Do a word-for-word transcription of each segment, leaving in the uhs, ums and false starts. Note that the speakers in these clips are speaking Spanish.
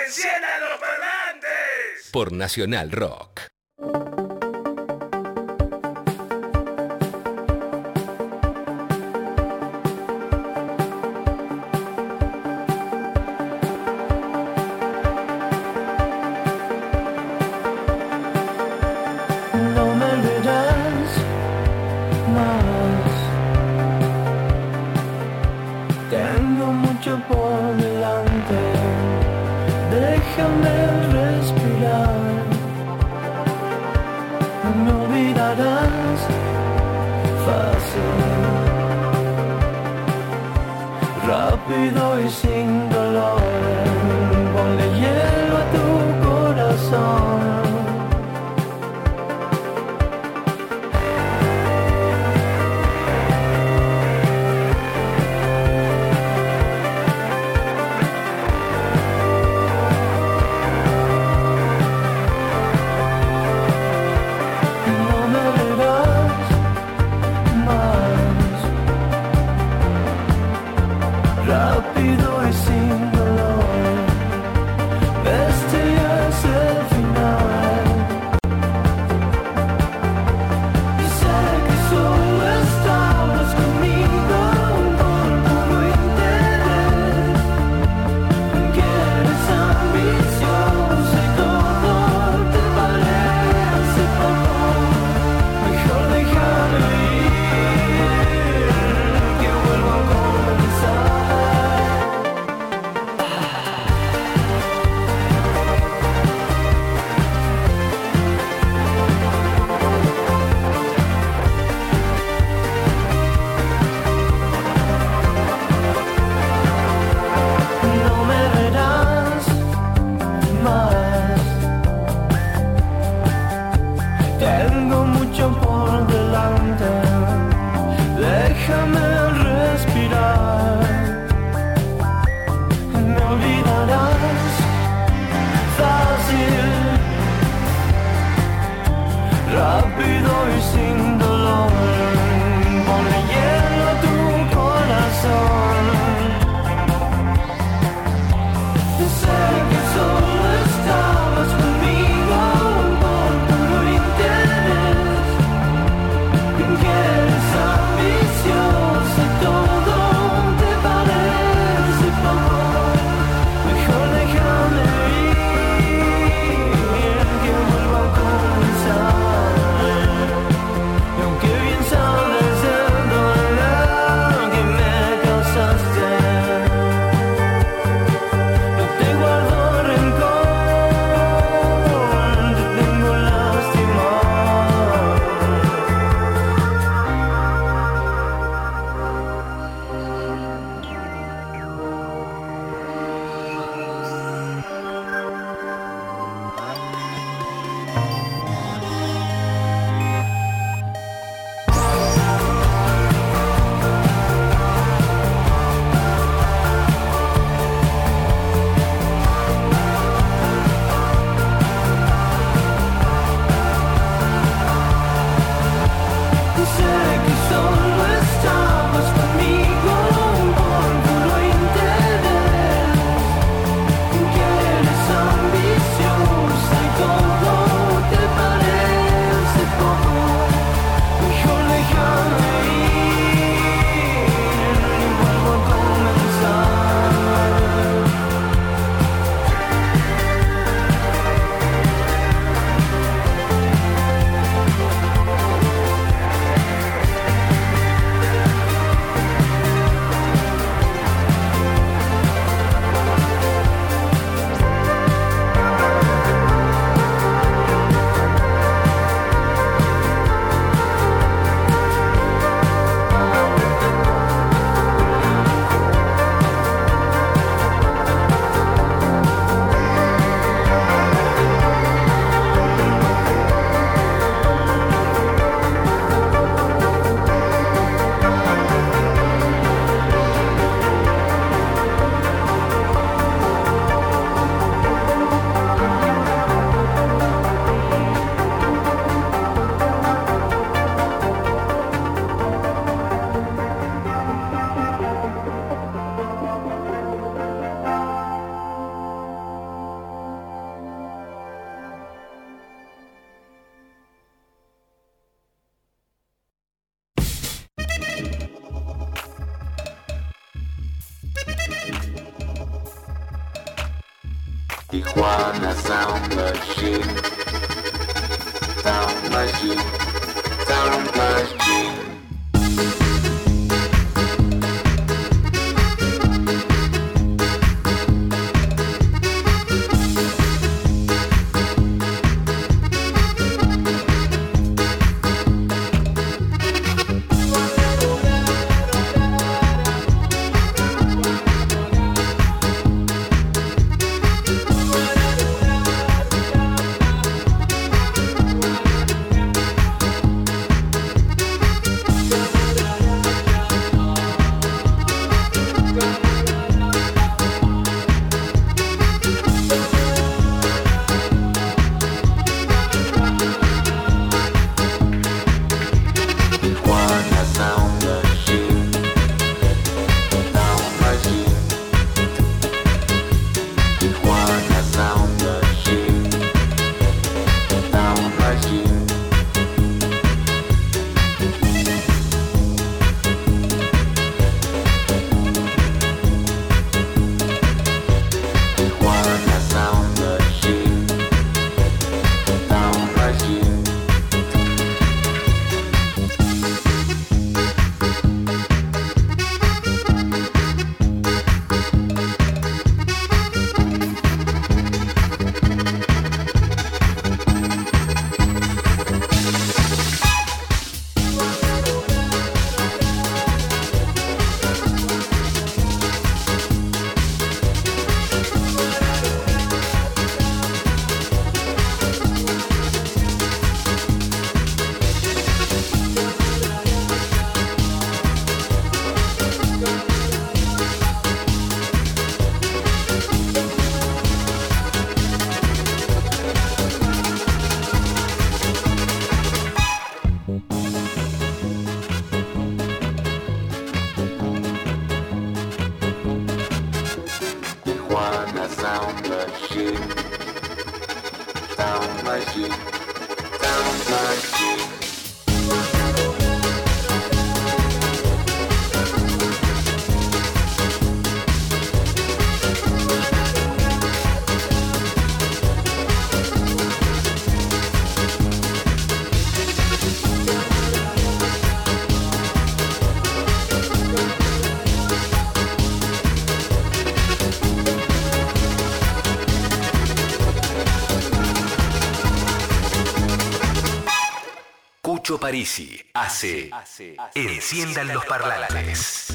¡Enciendan los parlantes! Por Nacional Rock. No me verás más. Tengo mucho por delante. Déjame respirar. No me olvidarás fácil, rápido y sin dolor. Ponle hielo a tu corazón. Rápido y sin Tijuana Sound Machine, Sound Machine, Sound Machine. Sound Machine, Sound Machine, Sound Machine. Cucho Parisi hace Enciendan los parlantes.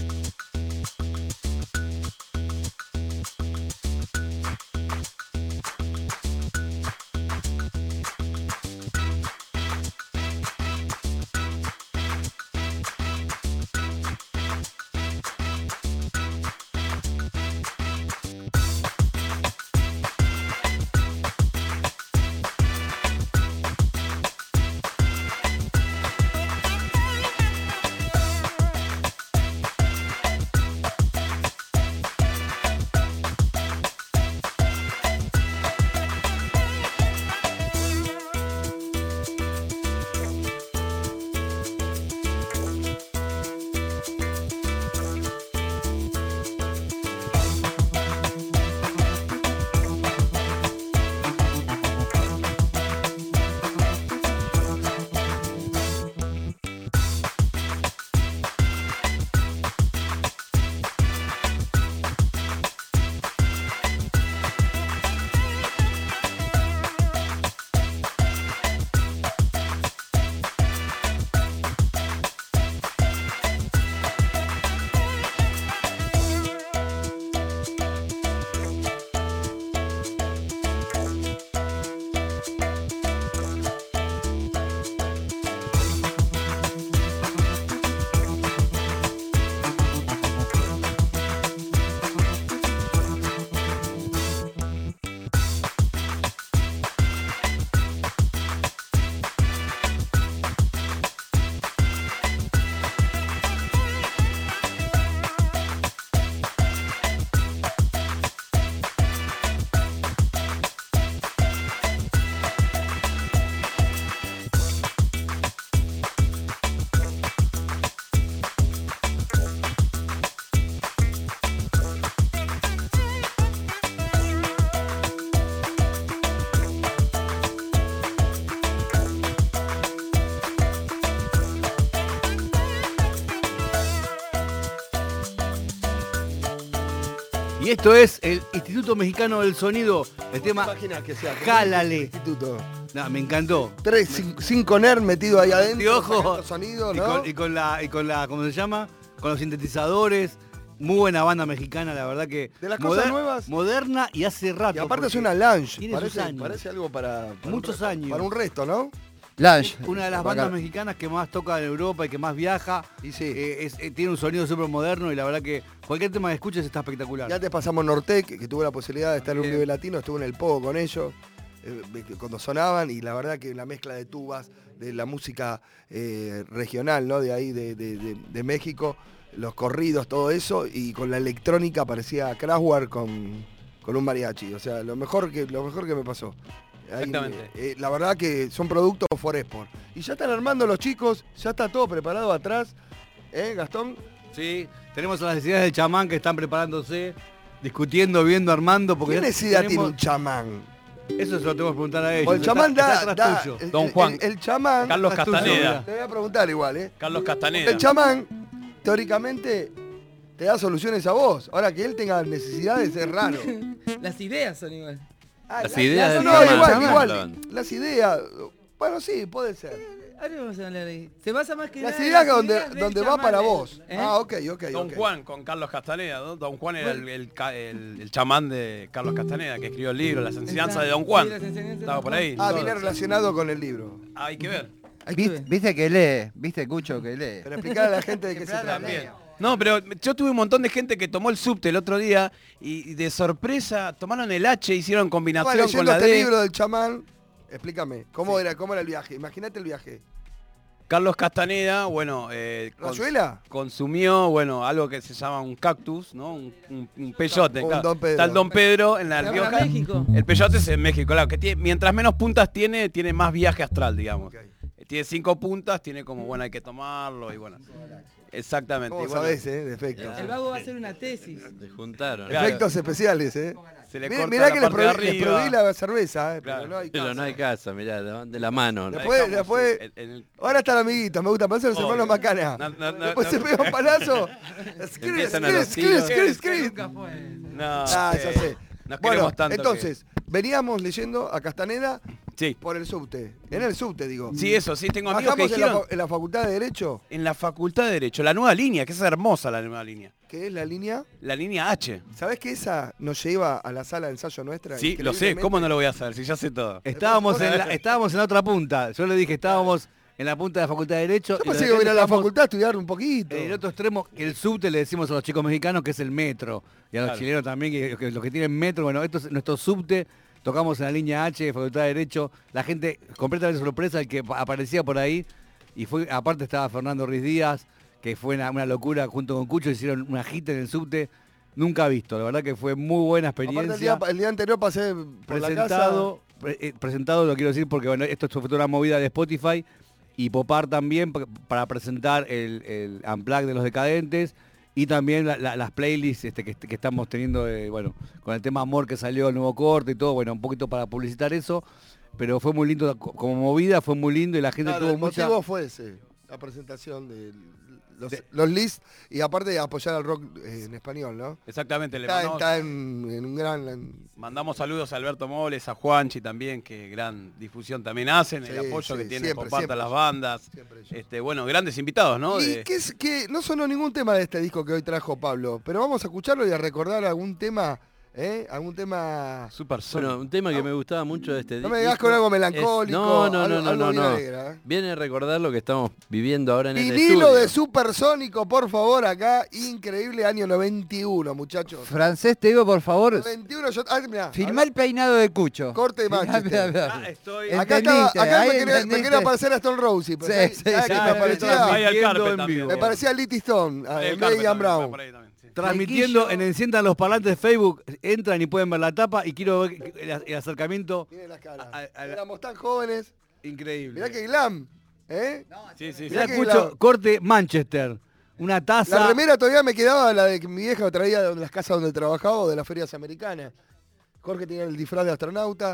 Y esto es el Instituto Mexicano del Sonido, el tema Imaginas que sea Jálale. Instituto. No, me encantó. Tres, cinco, cinco nerd metido ahí adentro. Y ojo, sacando sonido, y, ¿no? con, y con la, y con la, ¿cómo se llama? Con los sintetizadores. Muy buena banda mexicana, la verdad que. De las cosas nuevas. Moderna y hace rato. Y aparte es porque una lounge. tiene sus Parece, años. parece algo para, para Muchos un, años. Para un resto, ¿no? Lunch. Una de las Bacán. bandas mexicanas que más toca en Europa y que más viaja. Y sí. Eh, es- eh, tiene un sonido súper moderno y la verdad que cualquier tema que escuches está espectacular. Y antes pasamos Nortec, que tuve la posibilidad de estar en un Bien. nivel latino, estuve en el Pogo con ellos, eh, cuando sonaban, y la verdad que la mezcla de tubas, de la música eh, regional, ¿no? De ahí, de, de- de- de México, los corridos, todo eso, y con la electrónica parecía Kraftwerk con, con un mariachi. O sea, lo mejor que, lo mejor que me pasó. Ahí, Exactamente. eh, la verdad que son productos Foresport. Y ya están armando los chicos, ya está todo preparado atrás. ¿Eh, Gastón? Sí, tenemos a las necesidades del chamán que están preparándose, discutiendo, viendo, armando. Porque ¿Qué ya necesidad tiene tenemos- un chamán? Eso se lo tengo que preguntar a ellos. O el chamán Está- da, está atrás da- tuyo. el, Don el- Juan. El, el chamán. Carlos Atrás tuyo, Castaneda. mira. Te voy a preguntar igual, ¿eh? Carlos Castaneda. El chamán, teóricamente, te da soluciones a vos. Ahora que él tenga necesidades es raro. Las ideas son igual. Ah, Las la- ideas no, del no, chamán. igual, Chamán. igual. Las ideas. Bueno, sí, puede ser. Ahora vamos a hablar ahí. Se basa más que Las nada en ideas donde, ideas del donde va chamán, para del- vos. ¿eh? Ah, ok, ok. Don ok. Juan con Carlos Castaneda, ¿no? Don Juan era el, el ca- el- el chamán de Carlos Castaneda, que escribió el libro, Las enseñanzas de Don Juan. Sí, las enseñanzas de Estaba Don por Juan. ahí. Ah, todo. viene relacionado con el libro. Ah, hay que ver. Hay que ¿Viste, ver. viste que lee? ¿Viste, Cucho, que lee? Pero explicar a la gente de qué se trata. También. No, pero yo tuve un montón de gente que tomó el subte el otro día y y de sorpresa tomaron el H, hicieron Estaba combinación con leyendo la este D. libro del chamán. Explícame, ¿cómo era, cómo era el viaje? Imagínate el viaje. Carlos Castaneda, bueno, eh, cons- ¿Rayuela? consumió, bueno, algo que se llama un cactus, ¿no? Un, un- un peyote. Un claro. Don Pedro. Está el Don Pedro en la Se llama Rioja. México. El peyote es en México, claro, que tiene, mientras menos puntas tiene, tiene más viaje astral, digamos. Ok. Tiene cinco puntas, tiene como, bueno, hay que tomarlo y bueno. Exactamente. ¿Cómo y bueno, sabés, eh? De efectos. El vago va a hacer una tesis. Se juntaron. Claro. Efectos especiales, eh. se le Mirá, corta mirá la que les parte de prohibí, les arriba. prohibí la cerveza, eh, Claro. pero no hay Pero caso. no hay casa, mirá, de de la mano. La Después- dejamos, después- sí, en- en- Ahora está el amiguito, me gusta, parecen los Obvio. hermanos Macana. No, no, no, Después no. se pega un palazo. Empiezan a los Skris, tiros. skris, skris. Nunca fue. No, Ah, ya sí. sé. Nos Bueno, queremos tanto entonces, veníamos leyendo a Castaneda Sí. por el subte. En el subte, digo. Sí, eso, sí, tengo amigos que Bajamos en la, dijeron fa- en la Facultad de Derecho, en la Facultad de Derecho, la nueva línea, que es hermosa la nueva línea. que es la línea. La línea H. ¿Sabés que esa nos lleva a la sala de ensayo nuestra? Sí, lo sé, ¿cómo no lo voy a hacer? Si ya sé todo. Estábamos en, la, estábamos en la otra punta. Yo le dije, estábamos en la punta de la Facultad de Derecho. Yo y pensé de que iba a ir a la repente facultad a estudiar un poquito. En el otro extremo, el subte le decimos a los chicos mexicanos que es el metro. Y a los Claro. chilenos también, que, que los que tienen metro. Bueno, esto es nuestro subte. Tocamos en la línea H de Facultad de Derecho. La gente completamente sorpresa, el que pa- aparecía por ahí. Y fue, aparte estaba Fernando Ruiz Díaz, que fue una, una locura junto con Cucho. Hicieron una gita en el subte. Nunca visto. La verdad que fue muy buena Aparte, el experiencia. día, el día anterior pasé por la casa. presentado, pre- eh, presentado lo quiero decir porque bueno, esto fue toda una movida de Spotify y Popar también pa- para presentar el, el Unplugged de los Decadentes y también la- la- las playlists este, que, que estamos teniendo, eh, bueno, con el tema Amor que salió el nuevo corte y todo, bueno, un poquito para publicitar eso, pero fue muy lindo, co- como movida fue muy lindo y la gente Claro, tuvo el mucha... motivo fue ese, la presentación de los, los lists y aparte de apoyar al rock eh, en español, ¿no? Exactamente, le Está, mandamos, está en, en un gran... en- mandamos saludos a Alberto Moles, a Juanchi también, que gran difusión también hacen, el Sí, apoyo sí, que tiene siempre, por parte de siempre. las bandas. Siempre ellos. Este, bueno, grandes invitados, ¿no? Y De- que, es, que no sonó ningún tema de este disco que hoy trajo Pablo, pero vamos a escucharlo y a recordar algún tema, ¿eh? Algún tema... Super Bueno, un tema que No. me gustaba mucho de este No disco. me digas con algo melancólico, no, no, algo- no, no, algo no, bien no. alegre, ¿eh? Viene a recordar lo que estamos viviendo ahora en el Vinilo estudio. de Supersónico, por favor, acá. Increíble, año noventa y uno, muchachos. Francés, te digo, por favor, noventa y uno, yo... Ah, mirá, filmá el peinado de Cucho. Corte de Filmá, Manchester. mirá, mirá. Ah, estoy... El- Acá, estaba, Entendiste, acá ahí me, quería, me entendiste. quería parecer a Stone Roses, pero Sí, ¿sabes- sí, sabes sí, que sí, me sí, parecía, Vaya al Carpet en también. vivo. me parecía Litty Stone, a Vaya al Eddie Carpet Ian también, Brown. por ahí también, sí. Transmitiendo Riquillo. en Enciendan los Parlantes de Facebook, entran y pueden ver la tapa y quiero ver el, el acercamiento Miren las caras. A- a- a- Éramos tan jóvenes. increíble. Mirá que glam, ¿eh? Sí, sí, sí. Mirá, que Cucho, la- corte Manchester. Una taza. La remera todavía me quedaba, la de que mi vieja traía de las casas donde trabajaba o de las ferias americanas. Jorge tenía el disfraz de astronauta.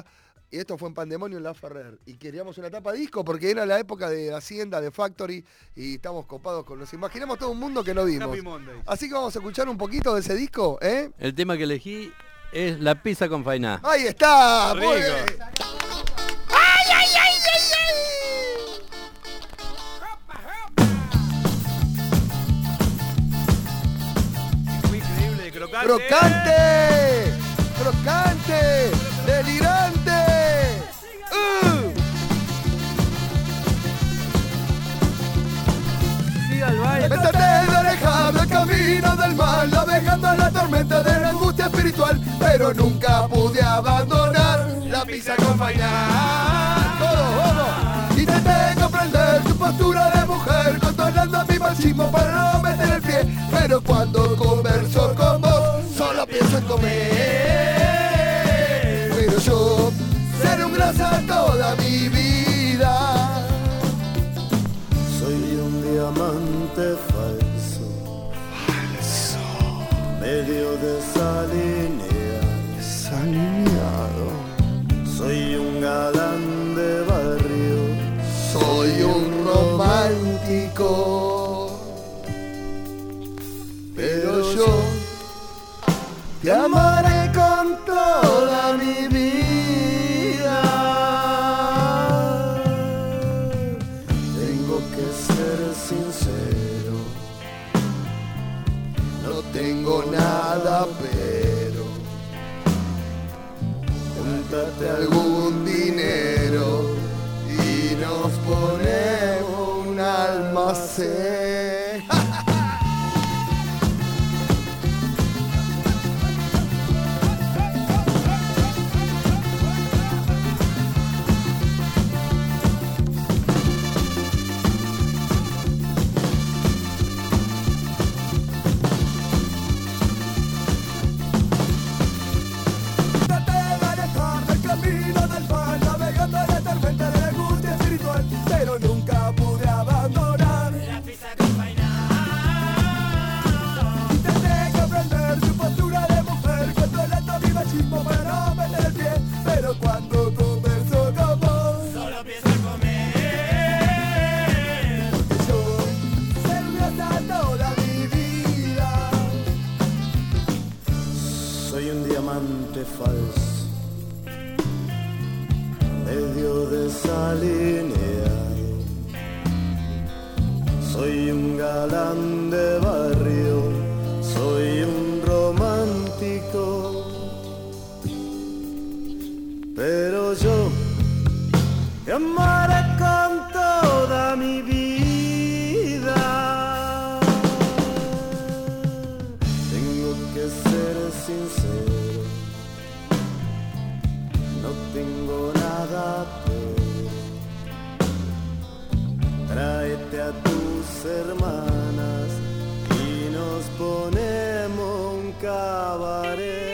Y esto fue en Pandemonio en La Ferrer. Y queríamos una tapa disco porque era la época de Hacienda, de Factory. Y estamos copados con los... Imaginamos todo un mundo que no vimos. Happy Monday. Así que vamos a escuchar un poquito de ese disco, ¿eh? El tema que elegí es La pizza con fainá. ¡Ahí está! Rico. Muy bien. ¡Ay, ay, ay, ay, ay! Muy increíble de crocante. ¡Crocante! ¡Crocante! ¡Delirante! ¡Uh! Siga el baile. Métete de alejado el camino del mal, navegando en la tormenta de la angustia espiritual, pero nunca pude abandonar la pizza con fainá. Todo, todo. Intenté comprender tu postura de mujer, controlando mi machismo para no meter el pie, pero cuando converso con vos, solo pienso en comer. Pero yo seré un grasa toda mi vida. Soy un diamante falso, medio desalineado, Desalineado. soy un galán de barrio, Soy un romántico, pero yo te amaré con toda mi vida. tengo que ser sincero, No tengo nada, pero júntate algún dinero y nos ponemos un almacén. El camino del pan, navegando en la tormenta de la angustia espiritual, pero nunca pude abandonar la pizza con fainá. Intenté comprender su postura de mujer, controlando mi machismo para no meter el pie, pero cuando converso con vos, solo pienso en comer. Porque yo serví hasta toda mi vida. soy un diamante falso, medio desalineado, soy un galán de barrio, soy un romántico, pero yo te amaré con toda mi vida. Tengo que ser sincero, no tengo nada, pero tráete a tus hermanas y nos ponemos un cabaret.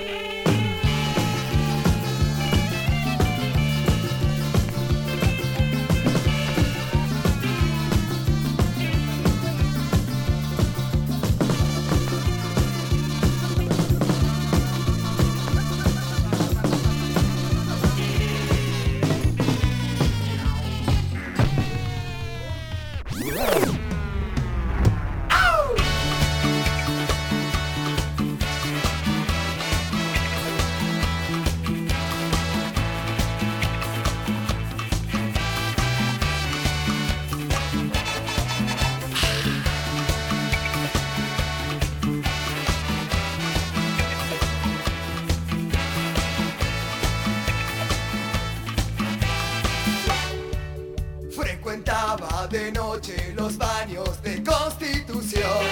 Frecuentaba de noche los baños de Constitución.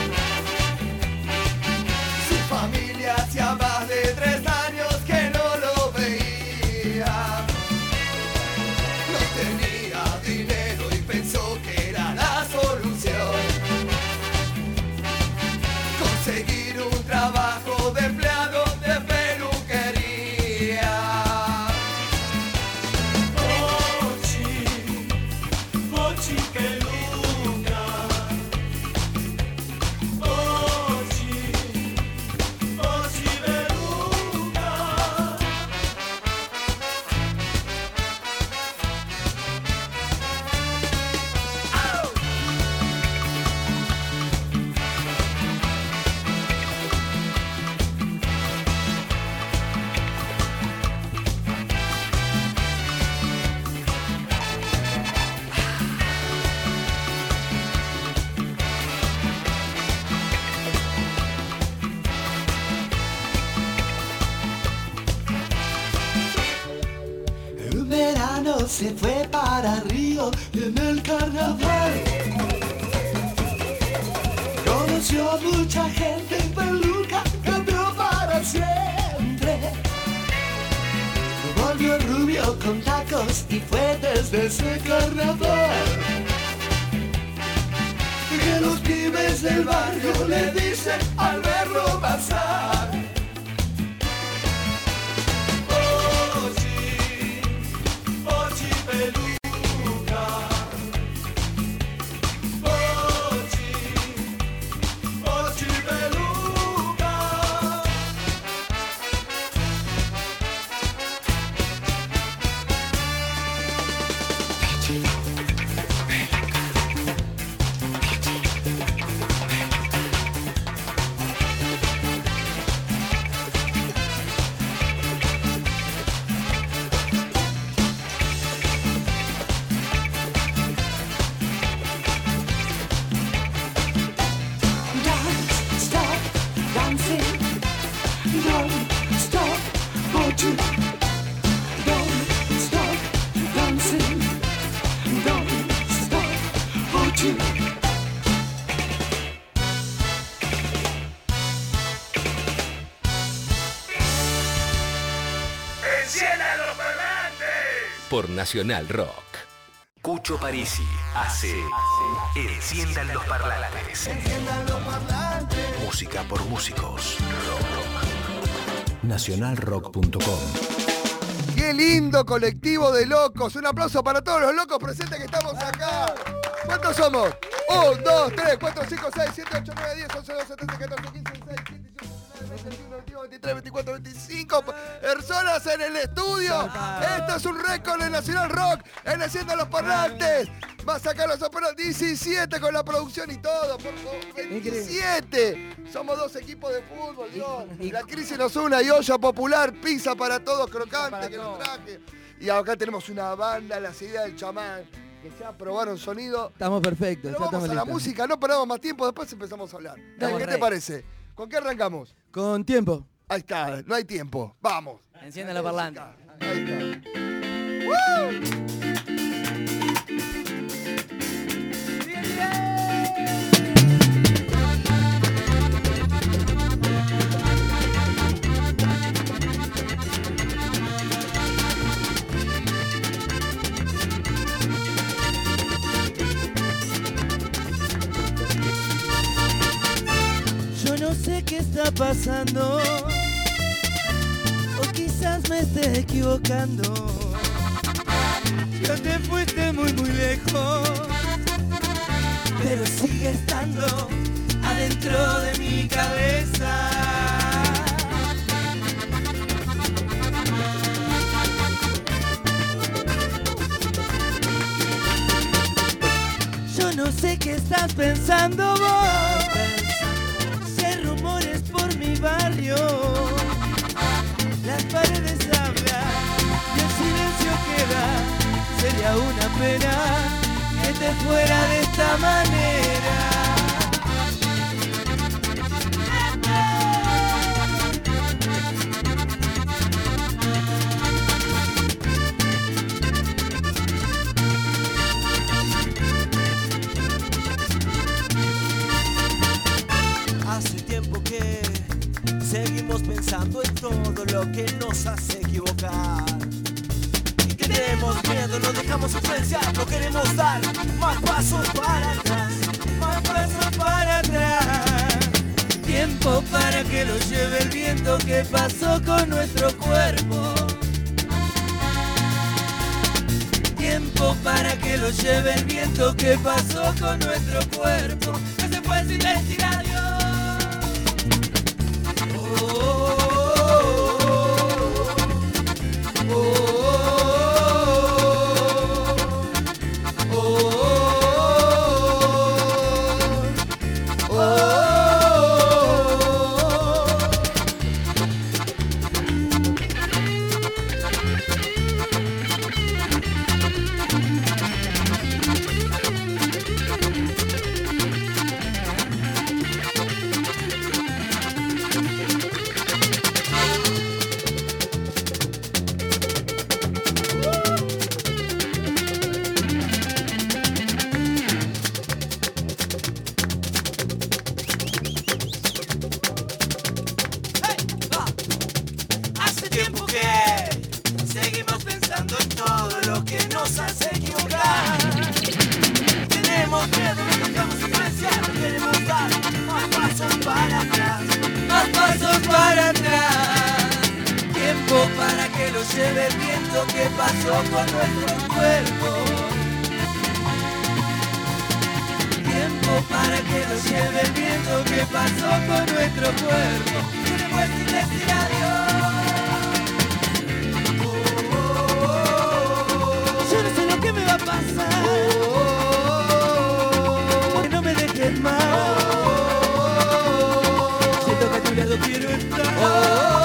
Su familia hacía más de tres años que no lo veía. No tenía dinero y pensó que era la solución conseguir un trabajo de empleado de peluquería. Río se fue para Río y en el carnaval conoció a mucha gente en peluca, cambió para siempre. Volvió rubio con tacos y fue desde ese carnaval que los pibes del barrio le dicen al verlo pasar. Pochi, Pochi peluca. Pochi, Pochi peluca. Don't stop dancing. Don't stop, Pochi. Don't stop dancing. Don't stop, Pochi. ¡Enciendan los parlantes! Por Nacional Rock. Cucho Parisi hace Enciendan los parlantes. Música por músicos. nacional rock punto com. ¡Qué lindo colectivo de locos! Un aplauso para todos los locos presentes que estamos acá. ¿Cuántos somos? uno, dos, tres, cuatro, cinco, seis, siete, ocho, nueve, diez, once, doce, trece, catorce, quince, dieciséis, diecisiete, diecinueve, veinte, veintiuno, veintidós, veintitrés, veinticuatro, veinticinco personas en el estudio. Esto es un récord de Nacional Rock en Haciendo los Parlantes. Va a sacar los operos diecisiete con la producción y todo. Por favor, veintisiete. Somos dos equipos de fútbol, Dios. La crisis nos une y olla popular, pizza para todos, crocante que nos traje. Y acá tenemos una banda, la seguida del chamán, que ya probaron sonido. Estamos perfectos. Pero ya vamos estamos a la listos. música, no perdamos más tiempo, después empezamos a hablar. Dale, ¿Qué rey. te parece? ¿Con qué arrancamos? Con tiempo. Ahí está, no hay tiempo. Vamos. Enciende la parlante. Ahí está. ¡Woo! Yo no sé qué está pasando, o quizás me esté equivocando. Ya te fuiste muy muy lejos, pero sigue estando adentro de mi cabeza. Yo no sé qué estás pensando vos. Si hay rumores por mi barrio, las paredes hablan y el silencio queda. Sería una pena que te fuera de esta manera. Hace tiempo que seguimos pensando en todo lo que nos hace equivocar. Y que tenemos miedo, nos dejamos influenciar, no queremos dar más pasos para atrás, más pasos para atrás. Tiempo para que lo lleve el viento que pasó con nuestro cuerpo. Tiempo para que lo lleve el viento que pasó con nuestro cuerpo. Que se fue sin decir adiós. nos lleve el viento, qué pasó con nuestro cuerpo. Tiempo para que nos lleve el viento, qué pasó con nuestro cuerpo. Y después sin decir adiós. Oh, oh, oh. Yo no sé lo que me va a pasar. Que no me dejes más. Siento que a tu lado quiero estar.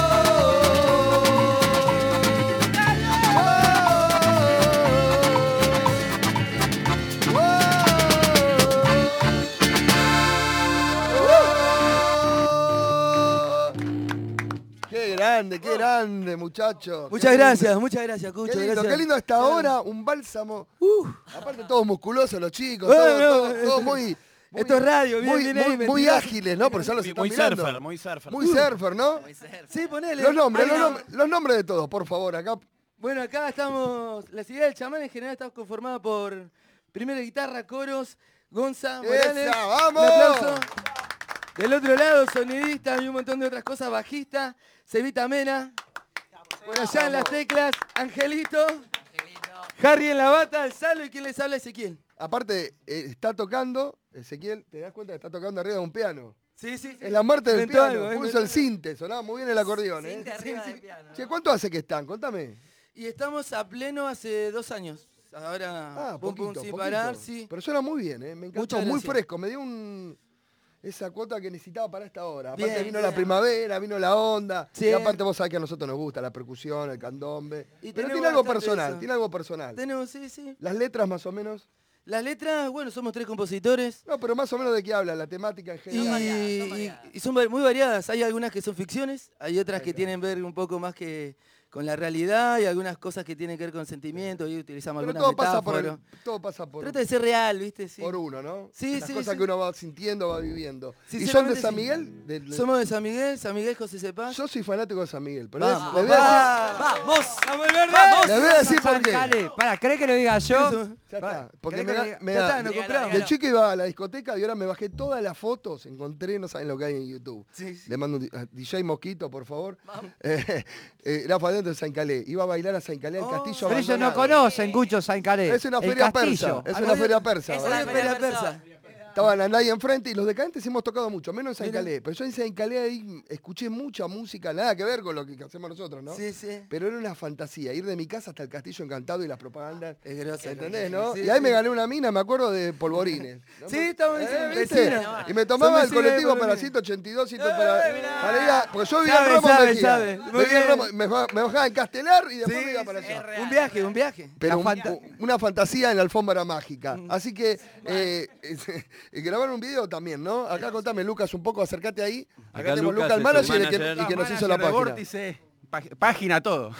Qué grande, qué grande, muchachos. Muchas gracias, muchas gracias, Cucho. Qué lindo, gracias. qué lindo hasta ahora, un bálsamo. Uh. Aparte todos musculosos los chicos, Bueno, todos, todos- bueno. todos muy, muy- Esto es radio, bien, muy, bien muy- ahí, muy mentiroso. ágiles, ¿no? Por eso los están Muy mirando. surfer, muy surfer. Muy surfer, ¿no? Sí, ponele. Los nombres, Ahí los no. nombres, los nombres de todos, por favor, acá. Bueno, acá estamos. La ciudad del chamán en general está conformada por primera guitarra, coros, Gonza, Morales. ¡Esa, vamos! Un aplauso. Del otro lado, sonidista y un montón de otras cosas, bajista, Cevita Mena. Por allá en las teclas, Angelito. Harry en la bata, el Salo y quien les habla, Ezequiel. Aparte, eh, está tocando, Ezequiel, ¿te das cuenta que está tocando arriba de un piano? Sí, sí. Es la muerte del Inventó piano. algo, Puso inventó el algo. cinte, sonaba muy bien el acordeón, ¿eh? Sí, sí. Che, ¿cuánto hace que están? Contame. Y estamos a pleno hace dos años. Ahora, Ah, pum, poquito, pum, sin poquito. parar, sí. Pero suena muy bien, ¿eh? Me encantó, Muchas muy gracias. fresco. Me dio un... esa cuota que necesitaba para esta hora. Aparte Bien, vino bien. la primavera, vino la onda. Sí. Y aparte vos sabés que a nosotros nos gusta la percusión, el candombe. Y Pero tenemos tiene algo bastante personal, eso. tiene algo personal. Tenemos, sí, sí. Las letras más o menos. Las letras, bueno, somos tres compositores. No, pero más o menos de qué habla, la temática en Y, general. y- y son va- muy variadas. Hay algunas que son ficciones, hay otras que tienen que ver un poco más que con la realidad y algunas cosas que tienen que ver con sentimientos y utilizamos Pero algunas todo pasa por metáforas. el, todo pasa por, Trata de ser real, ¿viste? Sí. por uno, ¿no? Sí, Las sí, cosas sí. que uno va sintiendo, va viviendo. ¿Y son de Sinceramente, San sí. Miguel? De- de- Somos de San Miguel, San Miguel José Cepaz. Yo soy fanático de San Miguel, pero Vamos, les, les voy a vamos, decir, vamos, vamos, el verde. les voy a decir por qué. Dale, para, ¿querés que lo diga yo? Ya está, porque ¿Querés me que da, diga? me Ya da- está, nos de- compramos. de chico iba a la discoteca y ahora me bajé todas las fotos, encontré, no saben lo que hay en YouTube. Sí, sí. Le mando un di- a D J Mosquito, por favor. Eh, eh, era fanático de San Calé, iba a bailar a San Calé, al Oh. castillo Pero ellos no abandonado. conocen, Cucho, San Calé. Es una El feria castillo. persa, es una feria persa. Esa ¿verdad? es la feria persa. Estaba la Naya enfrente y los decadentes hemos tocado mucho, menos en San Mira. Calé. Pero yo en San Calé ahí escuché mucha música, nada que ver con lo que hacemos nosotros, ¿no? Sí, sí. Pero era una fantasía, ir de mi casa hasta el Castillo Encantado y las propagandas. Es grosa. ¿Entendés, no? Sí, y ahí sí. me gané una mina, me acuerdo de polvorines. ¿no? Sí, estamos ¿Eh, en ¿viste? vecino. Y me tomaba Son el vecinos de colectivo para Polvorines. ciento ochenta y dos, ciento para, para ir a- porque yo vivía Sabe, en Roma sabe, Mejía. sabe. Muy Vivía en bien. Roma, me, ba- me bajaba en Castelar y después Sí, me iba para sí, allá. Un viaje, un viaje. Pero La un- fanta- una fantasía en la alfombra mágica. Así que eh, eh, grabar un video también, ¿no? Acá contame, Lucas, un poco, acércate ahí. Acá, tenemos Lucas, el es manager, y que, manager. y que nos Manager hizo la de página. Vórtice, pag- página todo.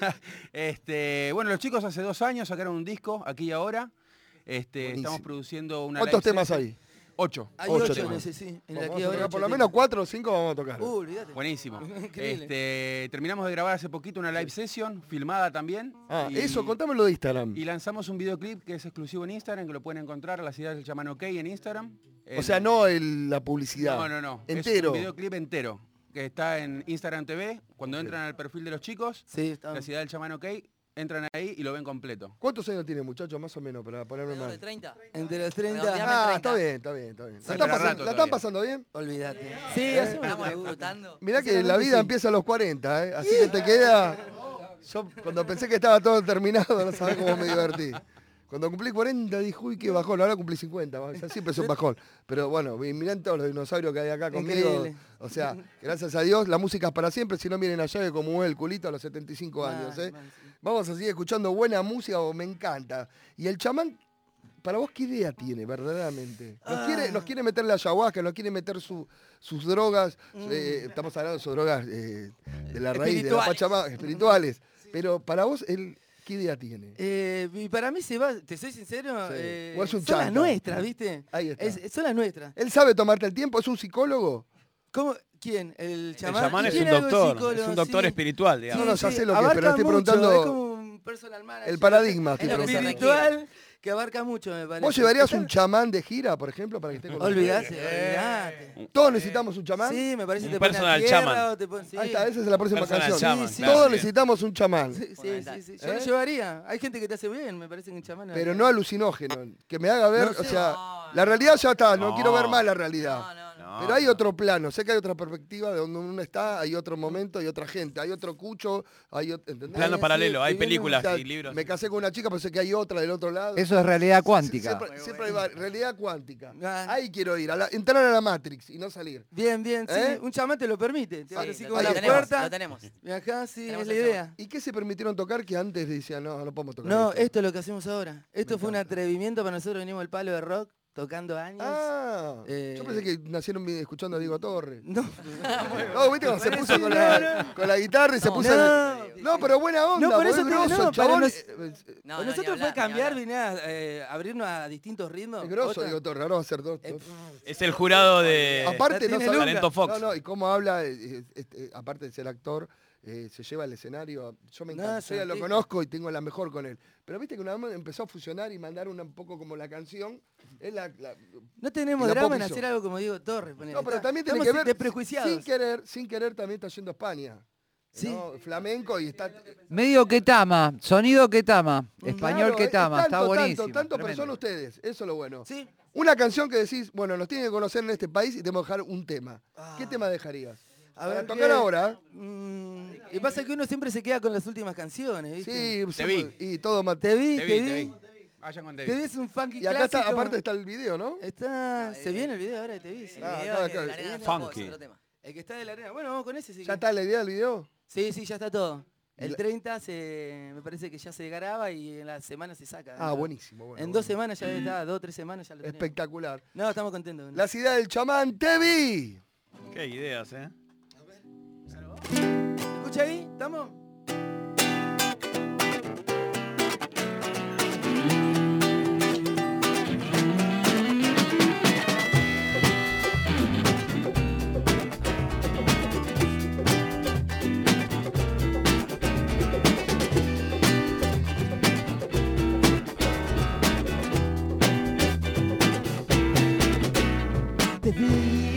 este, bueno, los chicos hace dos años sacaron un disco, aquí y ahora. Este, Buenísimo. estamos produciendo una ¿Cuántos live temas session. hay? Ocho. Hay Ocho ocho, temas. en ese, sí. En Vamos la a que ahora tocar por ocho lo menos cuatro o cinco vamos a tocar. temas. Uh, olvídate. Buenísimo. Increíble. Este, terminamos de grabar hace poquito una live session, filmada también. Ah, y- eso, contámelo de Instagram. Y lanzamos un videoclip que es exclusivo en Instagram, que lo pueden encontrar a la ciudad del Chamán OK en Instagram. O sea, no el- la publicidad. No, no, no. Entero. Es un videoclip entero, que está en Instagram T V. Cuando entran al perfil de los chicos, Sí, está. la ciudad del Chamán OK, entran ahí y lo ven completo. ¿Cuántos años tiene, muchachos, más o menos, para ponerme Alrededor mal? de treinta. Entre los treinta. Redondeame. Ah, treinta. está bien, está bien, está bien. ¿La Sí, están, para pasando, rato ¿la están todavía. pasando bien? Olvídate. Sí, ¿Eh? hacemos lo Estamos que gusta. disfrutando. Mirá que la Sinceramente, vida sí. empieza a los cuarenta, ¿eh? Así que te queda... Yo cuando pensé que estaba todo terminado, no sabés cómo me divertí. Cuando cumplí cuarenta dije, uy, qué bajón, ahora cumplí cincuenta, o sea, siempre es un bajón. Pero bueno, miren todos los dinosaurios que hay acá conmigo. Increíble. O sea, gracias a Dios, la música es para siempre, si no miren allá que como mueve el culito a los setenta y cinco años, Man, ¿eh? man, sí. Vamos a seguir escuchando buena música, o me encanta. Y el chamán, para vos, ¿qué idea tiene verdaderamente? Nos, Ah. quiere, nos quiere meter la ayahuasca, nos quiere meter su- sus drogas, Mm. eh, estamos hablando de sus drogas eh, de la raíz, de la Espirituales. Pachamama, espirituales. Pero para vos, él, ¿qué idea tiene? Eh, y para mí se va, te soy sincero, Sí. eh, O es un son las chanta. nuestras, ¿viste? Ahí está. Es- son las nuestras. ¿Él sabe tomarte el tiempo? ¿Es un psicólogo? ¿Cómo? ¿Quién? ¿El El chamán? chamán Y es un tiene algo de doctor, es psicólogo, un doctor sí. espiritual, digamos. No, no, ya sé lo que es, abarca pero estoy mucho, preguntando es como un personal manager. el paradigma, estoy Es lo preguntando. espiritual que abarca mucho, me parece. ¿Vos llevarías un chamán de gira, por ejemplo, para que esté con nosotros? Olvidate, olvidate. ¿Todos necesitamos un chamán? Sí, me parece que Un te ponen a personal tierra chaman. o te ponen- sí. Ahí está, esa es la próxima Personal canción. chaman, Sí, sí. claro. Todos necesitamos un chamán. Sí, sí, sí, sí. Yo ¿Eh? lo llevaría. Hay gente que te hace bien, me parece que un chamán. Pero no alucinógeno, que me haga ver, No sé. o sea, la realidad ya está, no, No. quiero ver más la realidad. No, no, no. No. Pero hay otro plano, sé que hay otra perspectiva de donde uno está, hay otro momento, hay otra gente, hay otro cucho, hay ot- ¿entendés? Plano sí, paralelo, hay estoy viendo películas O sea, y libros. me casé con una chica, pero sé que hay otra del otro lado. Eso es realidad cuántica. Siempre, siempre hay va- realidad cuántica. Ah. Ahí quiero ir, a la- entrar a la Matrix y no salir. Bien, bien, sí. ¿Eh? Un chamán te lo permite. Te Sí, abre así lo, como ahí la tenemos, puerta. lo tenemos. Viajás, sí, Tenemos es la el idea. ¿Y qué se permitieron tocar que antes decían, no, no podemos tocar? No, esto"? esto es lo que hacemos ahora. Esto Me fue un encanta. atrevimiento para nosotros. Venimos al palo de rock, tocando años. Ah, Eh, yo pensé que nacieron mi- escuchando a Diego Torres. No, No, viste cuando se puso con la, con la guitarra y se No, puso... no. No, pero buena onda, No, por porque eso es te- grosso, no, el para chabón nos- es, es- No, Para no, ni nosotros hablar, fue cambiar, ni venir a eh, abrirnos a distintos ritmos. es grosso, Otra- Diego Torres, ahora va a ser dos. Eh, dos. Es el jurado de Aparte, no tiene sabe- Luca. Talento Fox. No, no, y cómo habla, eh, eh, este, aparte de ser actor, eh, se lleva al escenario. Yo me No, encanta, es yo ya lo artista. conozco y tengo la mejor con él. Pero viste que una vez empezó a fusionar y mandar una, un poco como la canción. Es la, la- No tenemos Y la drama pop en hizo. hacer algo como Diego Torres. ponele. no, pero Está- también tiene estamos que ver, desprejuiciados. sin querer, sin querer también está yendo a España. Sí. ¿no? Flamenco y está... Medio Ketama, sonido Ketama, español Claro, Ketama, es está tanto, buenísimo. Tanto, tanto, pero tremendo. son ustedes, eso es lo bueno. Sí. Una canción que decís, bueno, nos tienen que conocer en este país y tenemos que dejar un tema. ¿Qué Ah. tema dejarías? A Para ver tocar qué- ahora, ¿eh? Mm, y pasa que uno siempre se queda con las últimas canciones, ¿viste? Sí, Te somos- vi. y todo más. Te vi, Te te vi, vi. te vi. Vayan con Te David. vi, es un funky Y acá está, clásico. aparte está el video, ¿no? Está, se viene el video ahora de Te vi, sí. Ah, Video acá, que acá. la arena de Funky. Fuego es otro tema. El que está de la arena. Bueno, vamos con ese. Si ¿Ya querés. está la idea del video? Sí, sí, ya está todo. Y El la- treinta se, me parece que ya se graba y en la semana se saca. Ah, ¿no? buenísimo. bueno, En bueno. dos semanas ya está, dos o tres semanas ya lo tenemos. Espectacular. No, estamos contentos. La ciudad del chamán, te vi. Qué ideas, ¿eh? ¿Escucha ahí? ¿Estamos? Te vi,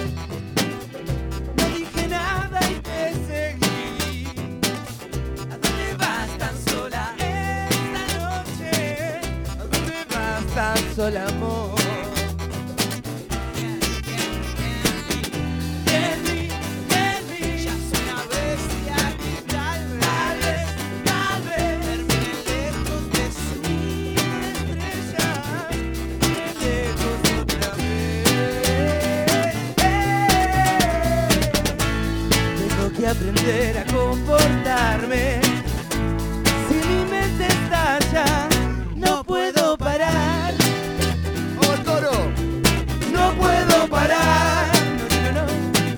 no dije nada y te seguí. ¿A dónde vas tan sola esta noche? ¿A dónde vas tan sola, amor? En mí, en mí, ya soy una bestia y tal vez, tal vez, verme lejos de su estrella, lejos otra vez. Tengo que aprender a comportarme. Si mi mente estalla, no puedo parar. ¡Oh, el toro! No puedo parar. No, no, no.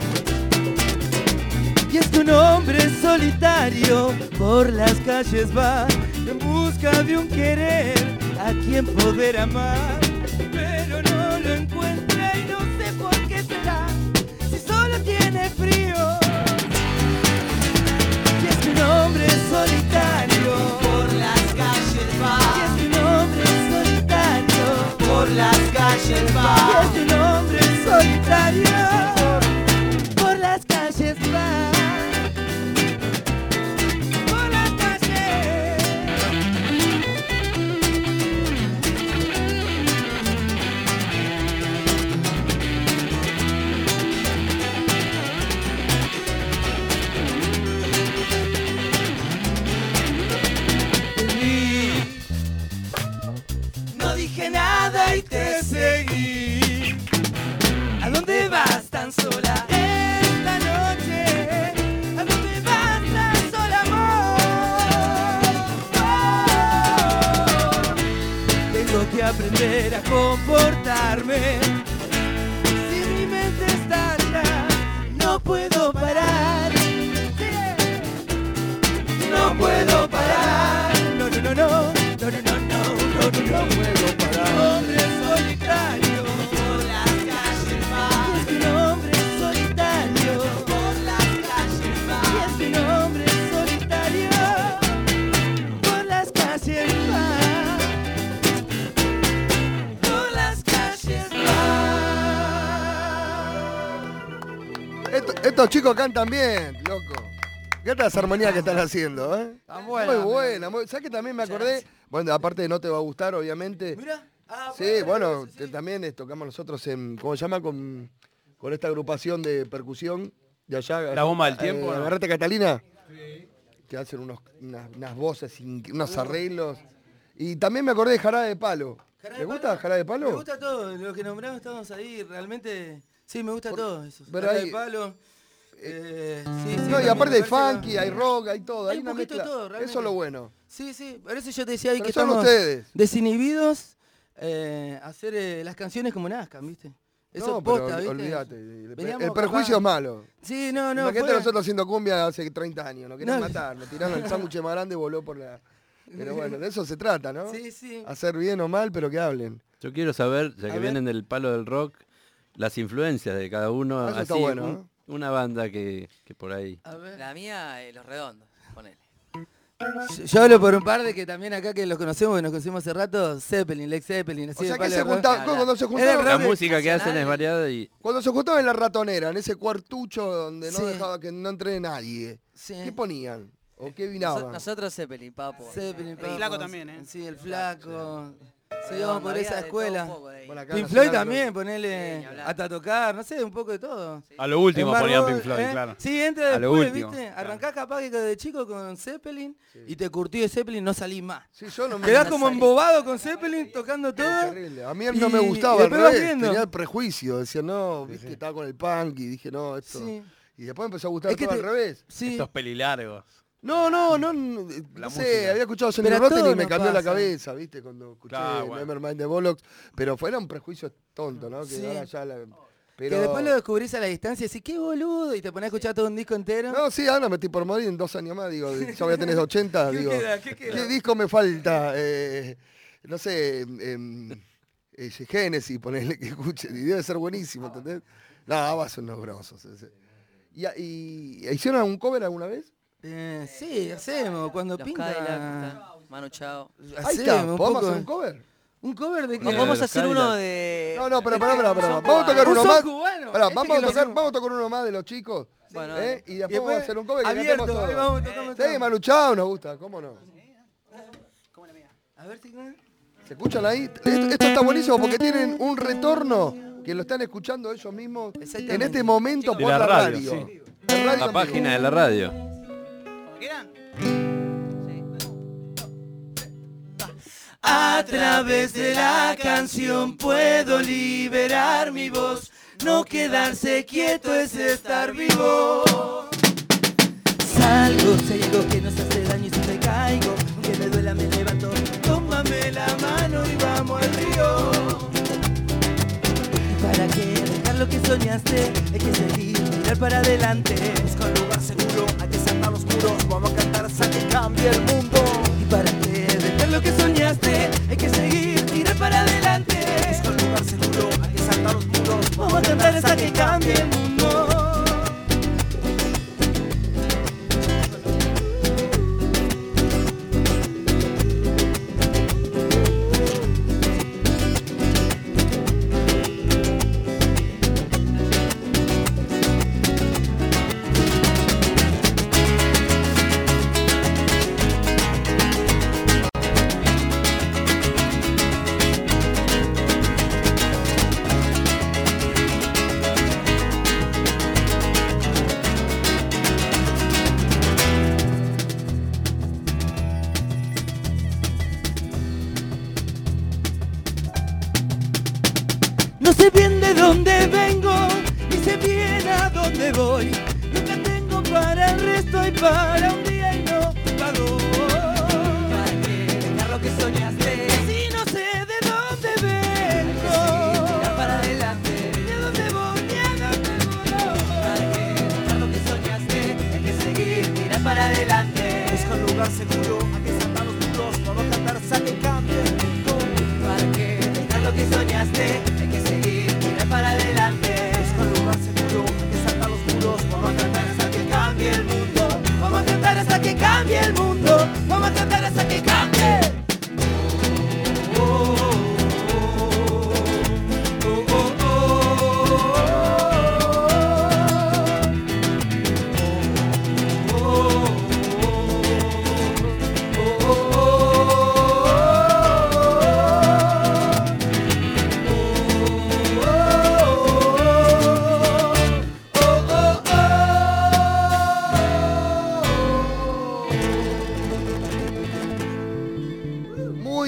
Y es que un hombre solitario por las calles va en busca de un querer a quien poder amar, pero no lo encuentra y no sé por qué será, si solo tiene frío. Y es que un hombre solitario por las calles va. Y es que un hombre solitario por las calles va. Y es que un hombre solitario por las calles va. Por las calles. No dije nada y te seguí. ¿A dónde vas tan sola esta noche? ¿A dónde vas tan sola, amor? Tengo que aprender a comportarme. Si mi mente estalla, no puedo parar. No puedo parar. No, no, no, no. No, no, no, no, no, no, no puedo parar. Hombre solitario por las calles va. Y es que un hombre solitario por las calles va. Y es que un hombre solitario por las calles va. estos chicos cantan bien, loco. ¿Qué tal esa armonía que están haciendo, eh? Tan buena. Muy buena. Muy... ¿Sabes que también me acordé? Bueno, aparte de No Te Va a Gustar, obviamente. Mira. Ah, Sí, bueno, te- también eh, tocamos nosotros en, ¿cómo se llama? Con, con esta agrupación de percusión de allá. La Bomba del Tiempo, Eh, ¿no? Agarrate Catalina. Que hacen unos, unas, unas voces, inc- unos arreglos. Y también me acordé de Jarabe de Palo. ¿Te gusta Jarabe de Palo? Me gusta todo, lo que nombramos estamos ahí, realmente, sí, me gusta todo eso. pero Jarabe hay- de Palo, eh, sí, sí, No, y también aparte me hay parece funky, que- hay rock, hay todo. Hay, Hay un una poquito de mezcla. todo, realmente. Eso es lo bueno. Sí, sí, por eso yo te decía ahí Pero que son estamos ustedes. desinhibidos eh, a hacer eh, las canciones como nazcan, ¿viste? Eso No, es posta, pero ¿viste? olvídate. El, Veníamos el perjuicio capaz- es malo. Sí, no, no. Imagínate fue- nosotros haciendo cumbia hace treinta años. Nos querían No. matar. Nos tiraron el sándwich más grande y voló por la... Pero bueno, de eso se trata, ¿no? Sí, sí. Hacer bien o mal, pero que hablen. Yo quiero saber, ya A que ver. vienen del palo del rock, las influencias de cada uno. Ah, eso está así, bueno, un- ¿no? una banda que, que por ahí. A ver. La mía, eh, Los Redondos, ponele. Yo- Yo hablo por un par de que también acá que los conocemos, que nos conocimos hace rato, Zeppelin, Lex Zeppelin, así O sea de que palo se de rock. juntaban, cuando se Era el juntaban, La rock música que hacen es nacional. variada y cuando se juntaban en la ratonera, en ese cuartucho donde no Sí. dejaba que no entre nadie, Sí. ¿qué ponían? ¿O qué Noso- vinaban? nosotros Zeppelin, papo. Zeppelin, El papo. Flaco también, ¿eh? Sí, el flaco. Sí, Pero vamos por había esa de todo escuela. un poco de ahí. Bueno, acá Pink Nacional Floyd también, Rock. ponele Sí, ni hablar. hasta tocar, no sé, un poco de todo. A lo último Es más ponían rock, Pink Floyd, ¿eh? claro. Sí, entra A lo después, último, ¿viste? claro. Arrancás capaz que de chico con Zeppelin y te curtí de Zeppelin, no salís más. Sí, yo no me... Quedás no como salí. embobado con Zeppelin, tocando todo. Terrible. A mí no me Y- gustaba, y al después vas revés. viendo. Tenía el prejuicio. Decía, no, viste, estaba con el punk y dije, no, esto... Sí. Y después empezó a gustar Es que todo te- al revés. Sí. Estos pelilargos. No, no, no, no, La no sé, música. había escuchado Sonny Pero a Rotten y todos me nos cambió la pasa. cabeza, ¿viste? Cuando escuché Claro, bueno. Nevermind the Bollocks, pero fuera un prejuicio tonto, ¿no? Que Sí. ahora ya la... Que Pero... después lo descubrís a la distancia y decís, qué boludo, y te ponés a escuchar todo un disco entero. No, sí, ahora me estoy por morir en dos años más, digo, ya voy a tener ochenta, ¿Qué digo, queda? ¿Qué queda? ¿qué disco me falta? Eh, no sé, em, eh, Genesis, ponele que escuche, y debe ser buenísimo, ¿entendés? No, va a ser unos grosos. ese. ¿Y, y, ¿Hicieron un cover alguna vez? Eh, sí, hacemos, cuando Los pinta. Cadillac, Manu Chao. Ahí está, Hacemos un ¿podemos poco. hacer un cover? ¿Un cover de qué? No, podemos los hacer Cadillac. uno de... No, no, pero pará, pará, pará. Son Vamos a tocar Un uno son más. cubano. Pará, Este vamos, que a lo tocar, hacemos. vamos a tocar uno más de los chicos. Bueno, ¿eh? dale. Y después vamos a hacer un cover que abierto, cantemos ahí todos. vamos, tocamos Sí, todo. Manu Chao nos gusta, ¿cómo no? A ver si... ¿Se escuchan ahí? Esto, esto está buenísimo porque tienen un retorno que lo están escuchando ellos mismos Exactamente. en este momento De por la la radio, radio. sí. La radio la en vivo. página de la radio. A través de la canción puedo liberar mi voz. No quedarse quieto es estar vivo. Salgo, si hay algo que nos hace daño y si me caigo, aunque me duela me levanto. Tómame la mano y vamos al río. ¿Y para qué dejar lo que soñaste? Hay que seguir, mirar para adelante. Busca un lugar seguro, hay que saltar los muros. Vamos a cantar hasta que cambie el mundo. ¿Y para qué dejar lo que soñaste? Hay que seguir, mirar para adelante. Busca un lugar seguro, hay que saltar los muros. Vamos a cantar hasta que cambie el mundo. No sé bien de dónde vengo, ni sé bien a dónde voy. Nunca tengo para el resto y para un día y no pago. ¿Para qué dejar lo que soñaste? Si no sé de dónde vengo. Hay que seguir, mirar para adelante. Ni a dónde voy, ni a dónde voy. ¿Para qué dejar lo que soñaste? Hay que seguir, mirar para adelante. Busca un lugar seguro, hay que saltar los muros. Vamos a cantar hasta que cambie el mundo. ¿Para qué dejar lo que soñaste? Hay que seguir, mirar para adelante. Busca un lugar seguro, hay que saltar los muros. Vamos a cantar hasta que cambie el mundo. Vamos a cantar hasta que cambie el mundo.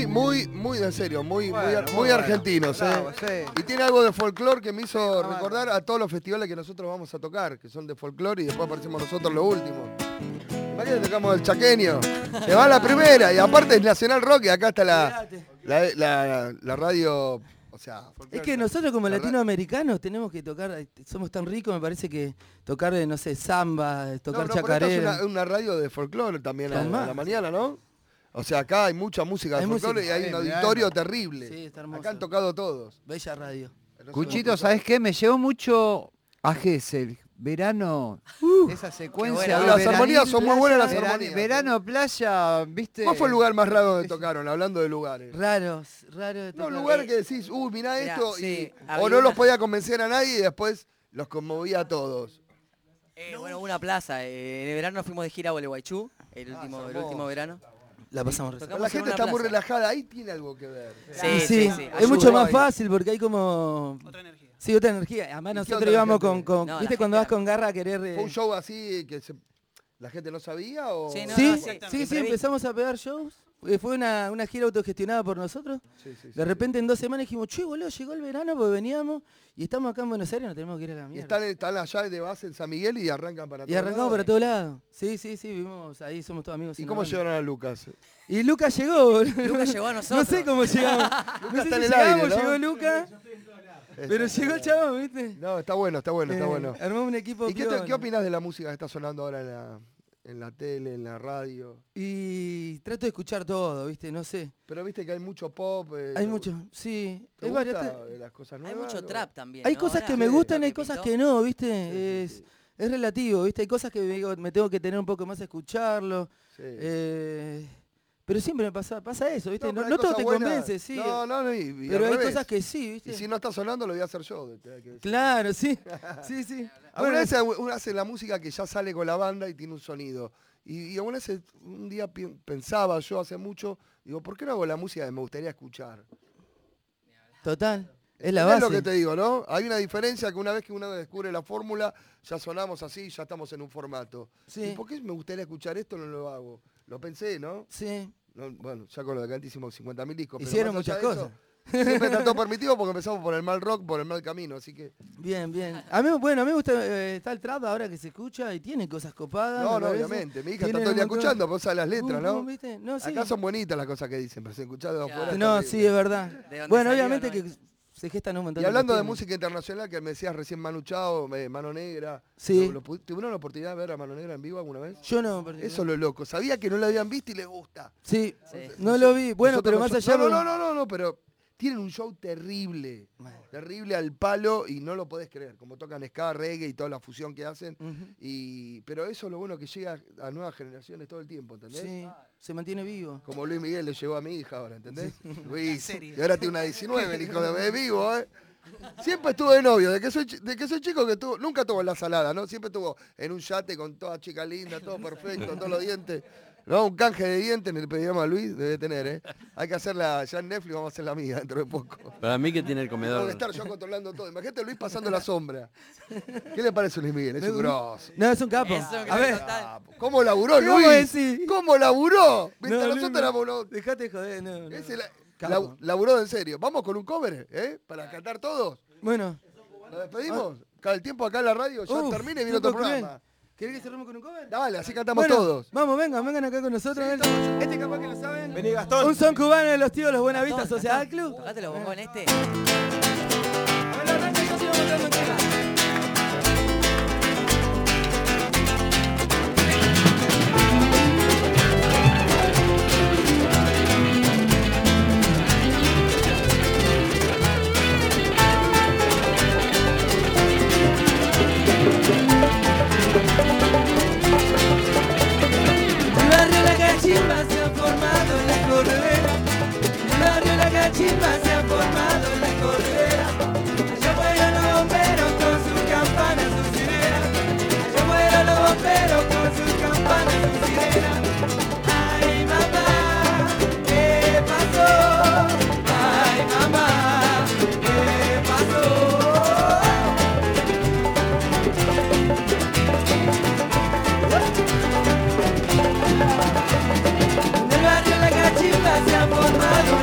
muy, muy, muy, en serio, muy, Bueno, muy, muy muy bueno. argentinos, Bravo, ¿eh? sí. Y tiene algo de folclore que me hizo Ah, recordar a todos los festivales que nosotros vamos a tocar, que son de folclore y después aparecemos nosotros los últimos. Imagínate, tocamos el chaqueño, te va la primera, y aparte es Nacional Rock, y acá está la, la, la, la radio, o sea... Es que nosotros como la ra- latinoamericanos tenemos que tocar, somos tan ricos, me parece que tocar, no sé, samba, No, tocar no, pero esta es chacarera. una, una radio de folclore también a, a Tomá. la mañana, ¿no? O sea, acá hay mucha música de Hay folclore música. y hay un Bien, auditorio bien. terrible. Sí, está hermoso. Acá han tocado todos. Bella radio. Cuchito, ¿sabes qué? Me llevó mucho a Gessel. Verano, esa secuencia. buena. de Las verano, armonías son muy buenas las verano, armonías. verano, playa, ¿viste? ¿Cuál fue el lugar más raro donde tocaron? Hablando de lugares. Raros, raros de No, tocar. lugar que decís, uy, mirá Mirá, esto, sí, y, había o no los una- podía convencer a nadie y después los conmovía a todos. Eh, bueno, una plaza. eh, en el verano fuimos de gira a Gualeguaychú, el Ah, último, el hermoso. último verano. La pasamos re- Pero Tocamos la en gente una está muy plaza. relajada, ahí tiene algo que ver. Sí, Y sí, sí, sí. es mucho Ayuda más ahí. fácil porque hay como... Otra energía. Sí, otra energía. Además ¿Y qué nosotros onda la íbamos con, gente? con- No, la ¿viste cuando gente vas con garra a querer... eh, ¿Fue un show así que se- la gente no sabía o...? Sí, no, sí, no, sí, sí, sí, siempre vi. empezamos a pegar shows. Eh, Fue una, una gira autogestionada por nosotros. Sí, sí, sí. De repente en dos semanas dijimos, che, boludo, llegó el verano porque veníamos y estamos acá en Buenos Aires, nos tenemos que ir a la Y mierda. están, están allá de base en San Miguel y arrancan para Y todos arrancamos lados. para todos lados. Sí, sí, sí, vivimos ahí, somos todos amigos. ¿Y en cómo la banda. llegaron a Lucas? Y Lucas llegó, boludo. Lucas llegó a No nosotros. sé cómo llegamos. Lucas No sé está si en el aire, llegamos, ¿no? llegó Lucas, pero llegó el chabón, ¿viste? No, está bueno, está bueno, está Eh, bueno. Armamos un equipo ¿Y qué, te- piola. qué opinas de la música que está sonando ahora en la, en la tele, en la radio? Y trato de escuchar todo, ¿viste? No sé. Pero viste que hay mucho pop. eh, Hay ¿te- mucho, sí. ¿Te Es gusta variante- de las cosas Hay nuevas? mucho o- trap también. Hay ¿no? cosas Ahora, que me Sí, gustan, lo hay que cosas pintó. que no, ¿viste? Sí, sí, es, sí. es relativo, ¿viste? Hay cosas que digo, me tengo que tener un poco más a escucharlo. Sí. eh, pero siempre me pasa, pasa eso, ¿viste? No, pero hay no todo cosas te buenas. convence, sí. No, no, no, y- y pero al hay revés. cosas que sí, ¿viste? Y si no está sonando, lo voy a hacer yo. te hay que decir. Claro, sí. Sí, sí. Alguna Bueno, vez uno hace la música que ya sale con la banda y tiene un sonido. Y, y alguna vez un día pi- pensaba yo hace mucho, digo, ¿por qué no hago la música que me gustaría escuchar? total. Es la Es lo base. que te digo, ¿no? Hay una diferencia que una vez que uno descubre la fórmula, ya sonamos así, ya estamos en un formato. Sí. ¿Y por qué me gustaría escuchar esto no lo hago? Lo pensé, ¿no? Sí. No, bueno, ya con lo de acá hicimos cincuenta mil discos. pero Hicieron más allá muchas de eso, cosas. Siempre está todo permitido porque empezamos por el mal rock, por el mal camino, así que... Bien, bien. A mí, bueno, a mí me gusta, eh, está el trap ahora que se escucha y tiene cosas copadas. No, me no, parece. obviamente. Mi hija está Tiene todo el día un montón- escuchando, vos sabés las letras, Pum, ¿no? pum, ¿viste? No, sí. Acá son bonitas las cosas que dicen, pero se escucha de afuera. No, está sí, horrible. es verdad. ¿De dónde Bueno, salió, obviamente no? que se gestan un montón Y hablando de cuestiones. música internacional, que me decías recién Manu Chao, eh, Mano Negra. Sí. ¿Lo- lo pu- ¿Tuvieron la oportunidad de ver a Mano Negra en vivo alguna vez? Yo no. porque- Eso es lo loco. Sabía que no lo habían visto y les gusta. Sí, Sí. no lo vi. Bueno, Nosotros pero no- más allá... No, porque- no, no, no, no, pero tienen un show terrible. Terrible al palo y no lo podés creer. Como tocan ska, reggae y toda la fusión que hacen. Ujú. y Pero eso es lo bueno que llega a nuevas generaciones todo el tiempo, ¿entendés? Sí, se mantiene vivo. Como Luis Miguel le llegó a mi hija ahora, ¿entendés? Luis. serie. Y ahora tiene una diecinueve, el hijo de de vivo, ¿eh? Siempre estuvo de novio, de que soy, chi- de que soy chico que tuvo, nunca tuvo en la salada, ¿no? Siempre estuvo en un yate con toda chica linda, todo perfecto, todos los dientes. No, un canje de dientes en el pedigrama Luis debe tener, ¿eh? Hay que hacerla, ya en Netflix vamos a hacer la mía dentro de poco. Para mí que tiene el Tengo comedor. que estar yo controlando todo. Imagínate Luis pasando la sombra. ¿Qué le parece a Luis Miguel? Es un grosso. No, es un capo. Eso, A ver, total. ¿Cómo laburó ¿Qué vamos a Luis? decir? ¿Cómo laburó? Mientras No, nosotros Luis, éramos unos- dejate de joder, no, no. Ese la- Capo. lau- laburó en serio. Vamos con un cover, ¿eh? Para cantar todos. Bueno. ¿Nos despedimos? Cada el tiempo acá en la radio ya Uf, termina y viene no otro puedo creer. programa. ¿Querés que cerremos con un cover? Dale, así cantamos Bueno, todos. Vamos, vengan, vengan acá con nosotros. a ver. Este capaz que lo saben. Vení, Gastón. Un son cubano de los tíos de los Buenavistas Gastón, Social Gastón, Club. Tocate los bombos en este. A ver, arranca y yo sigo montando en tema. El barrio La Cachimba se ha formado en la corredera. El barrio La Cachimba se ha formado en la corredera. Allá fueron los bomberos con sus campanas, sus sirenas. Allá fueron los bomberos con sus campanas, sus sirenas. Ay mamá, ¿qué pasó? Ay mamá, ¿qué pasó? En el barrio La Cachimba se ha formado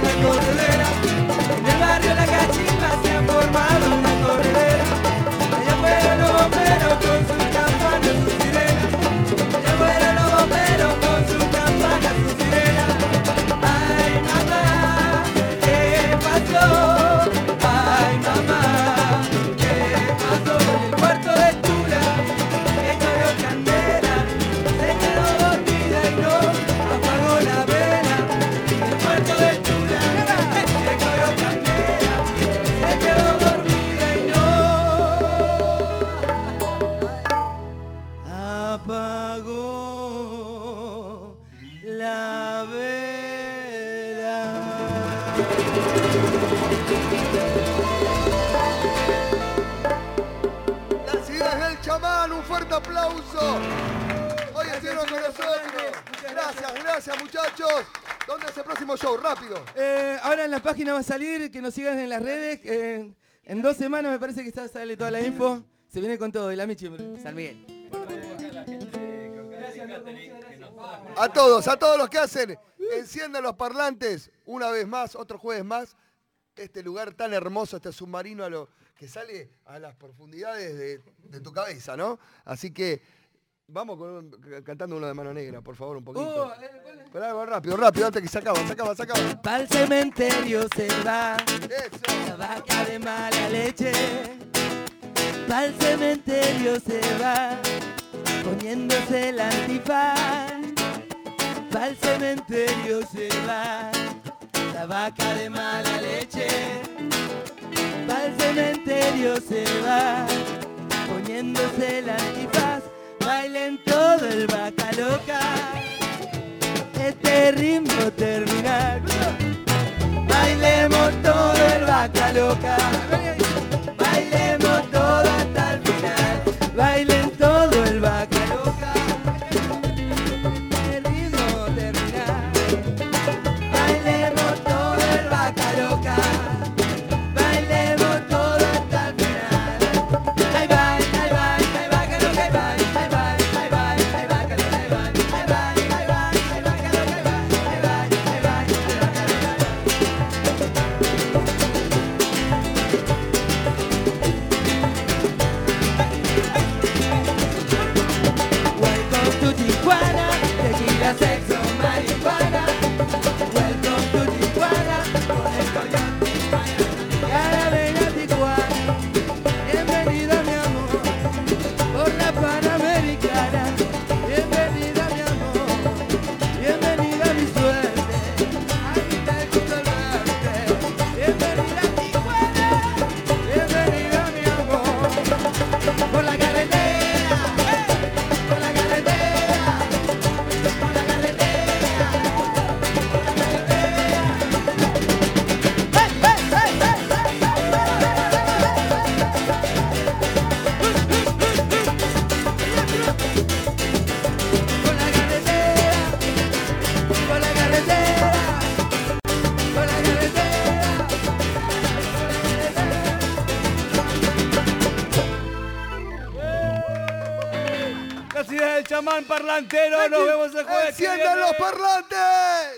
Las ideas del chamán, un fuerte aplauso. Hoy estuvieron con nosotros. Gracias, gracias muchachos. ¿Dónde es el próximo show? Rápido. Eh, ahora en la página va a salir, que nos sigan en las redes. eh, en dos semanas me parece que está, sale toda la info. Se viene con todo. Y la Michi. San Miguel. A todos, a todos los que hacen, enciendan los parlantes. Una vez más, otro jueves más. Este lugar tan hermoso, este submarino a lo, que sale a las profundidades de, de tu cabeza, ¿no? Así que vamos con un- cantando uno de Mano Negra, por favor, un poquito. Oh, eh, ¿cuál es? Pero algo rápido, rápido, antes que se acaba, se acaba, se acaba. Pa'l cementerio se va Eso. la vaca de mala leche. Pa'l cementerio se va poniéndose el antifaz. Pa'l cementerio se va la vaca de mala leche. Pa'l cementerio se va poniéndose el antifaz. Bailen todo el vaca loca, este ritmo terminal. Bailemos todo el vaca loca, bailemos todo hasta el final. Bailen todo el vaca loca, este ritmo terminal. Bailemos todo el vaca loca, bailemos todo hasta el final. Ahí va, ahí va, ahí va, que loca, ahí va, ahí va, ahí va, ahí va, que loca, ahí va, ahí va, ahí va, ahí va, que loca, ahí va, ahí va, ahí va, ahí va, Welcome to Tijuana, tequila, sexo, marihuana. Welcome to Tijuana, con el coyote Tijuana. Cara venga a Tijuana, bienvenida mi amor, por la Panamericana. Bienvenida mi amor, bienvenida mi suerte, aquí te gusto verte. Bienvenida a Tijuana, bienvenida mi amor, por la carretera, por la carretera, por la carretera. Por la carretera, por la carretera, por la carretera, Las ideas del chamán parlantero. Nos vemos el jueves que ¡Enciendan viene. los parlantes!